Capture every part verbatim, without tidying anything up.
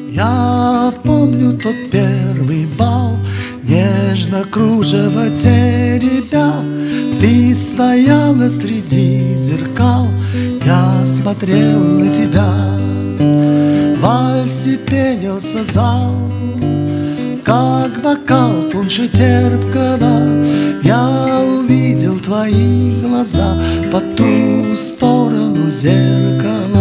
Я помню тот первый бал, нежно кружево теребя. Ты стояла среди зеркал, я смотрел на тебя. В вальсе пенился зал, как бокал пунша терпкого. Я увидел твои глаза по ту сторону зеркала.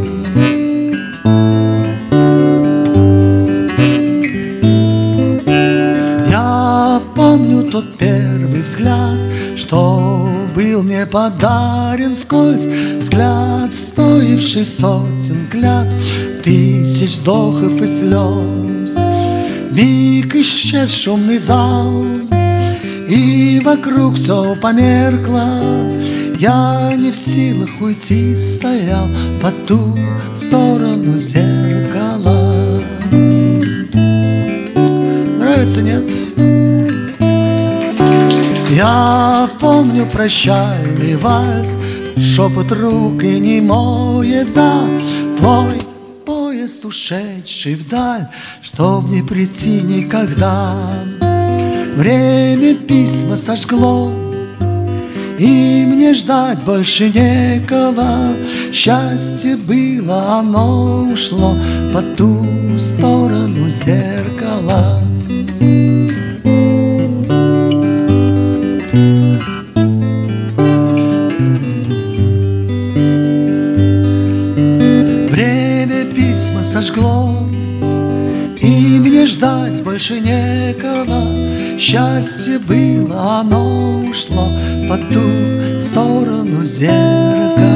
Я помню тот первый взгляд, что был мне подарен скользь, взгляд, стоивший сотен клятв, тысяч вздохов и слез. Миг исчез шумный зал, и вокруг все померкло. Я не в силах уйти, стоял по ту сторону зеркала. Нравится, нет? Я помню прощальный вальс, шепот рук и немое «да». Твой поезд, ушедший вдаль, чтоб не прийти никогда. Время письма сожгло, и мне ждать больше некого. Счастье было, оно ушло по ту сторону зеркала. Время письма сожгло, и мне ждать больше некого. Счастье было, оно ушло по ту сторону зеркала.